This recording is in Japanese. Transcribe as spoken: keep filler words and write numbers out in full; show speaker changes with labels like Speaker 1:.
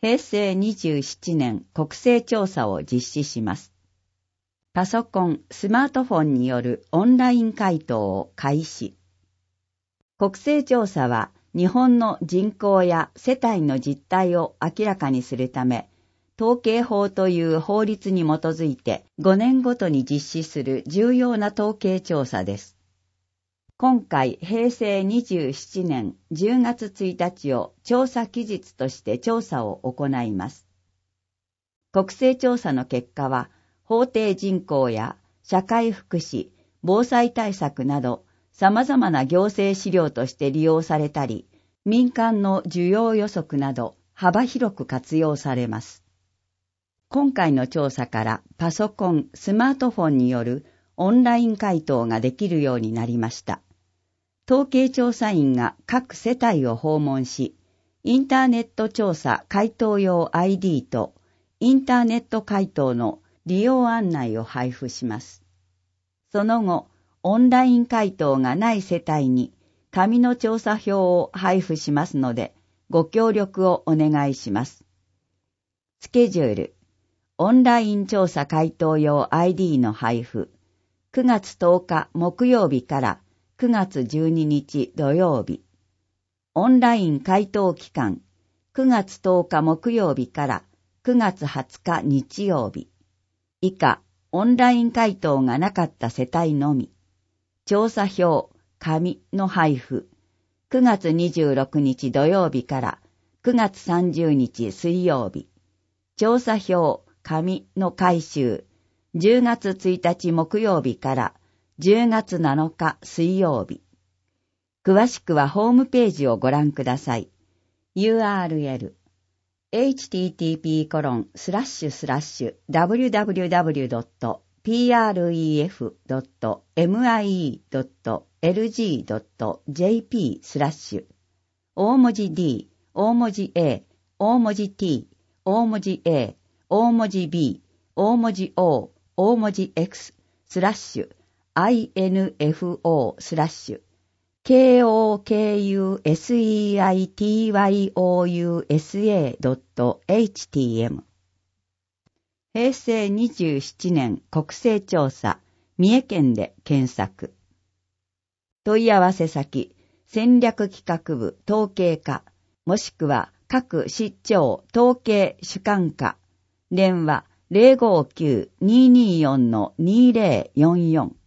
Speaker 1: へいせいにじゅうななねん国勢調査を実施します。パソコン、スマートフォンによるオンライン回答を開始。国勢調査は日本の人口や世帯の実態を明らかにするため、統計法という法律に基づいてごねんごとに実施する重要な統計調査です。今回、へいせいにじゅうななねんじゅうがつついたちを調査期日として調査を行います。国勢調査の結果は、法定人口や社会福祉、防災対策など様々な行政資料として利用されたり、民間の需要予測など幅広く活用されます。今回の調査からパソコン、スマートフォンによるオンライン回答ができるようになりました。統計調査員が各世帯を訪問し、インターネット調査回答用 アイディー とインターネット回答の利用案内を配布します。その後、オンライン回答がない世帯に紙の調査票を配布しますので、ご協力をお願いします。スケジュール、オンライン調査回答用 アイディー の配布、くがつとおか木曜日からくがつじゅうににち土曜日。オンライン回答期間、くがつとおか木曜日からくがつはつか日曜日。以下、オンライン回答がなかった世帯のみ。調査票、紙の配布。くがつにじゅうろくにち土曜日からくがつさんじゅうにち水曜日。調査票、紙の回収。じゅうがつついたち木曜日からじゅうがつなのか水曜日。詳しくはホームページをご覧ください。ユーアールエル エイチティーティーピーコロンスラッシュスラッシュダブリューダブリューダブリュードットピーアールイーエフドットエムアイイードットエルジードットジェーピースラッシュ大文字 D、大文字 A、大文字 T、大文字 A、大文字 B、大文字 O、大文字 X、スラッシュ、アイエヌエフオー スラッシュ、ケーオーケーユーエスイーアイティーワイオーユーエスエードットエイチティーエム。へいせいにじゅうななねん国勢調査、三重県で検索。問い合わせ先、戦略企画部統計課、もしくは各市町統計主管課、電話 ゼロごきゅう にーにーよん にーぜろよんよん。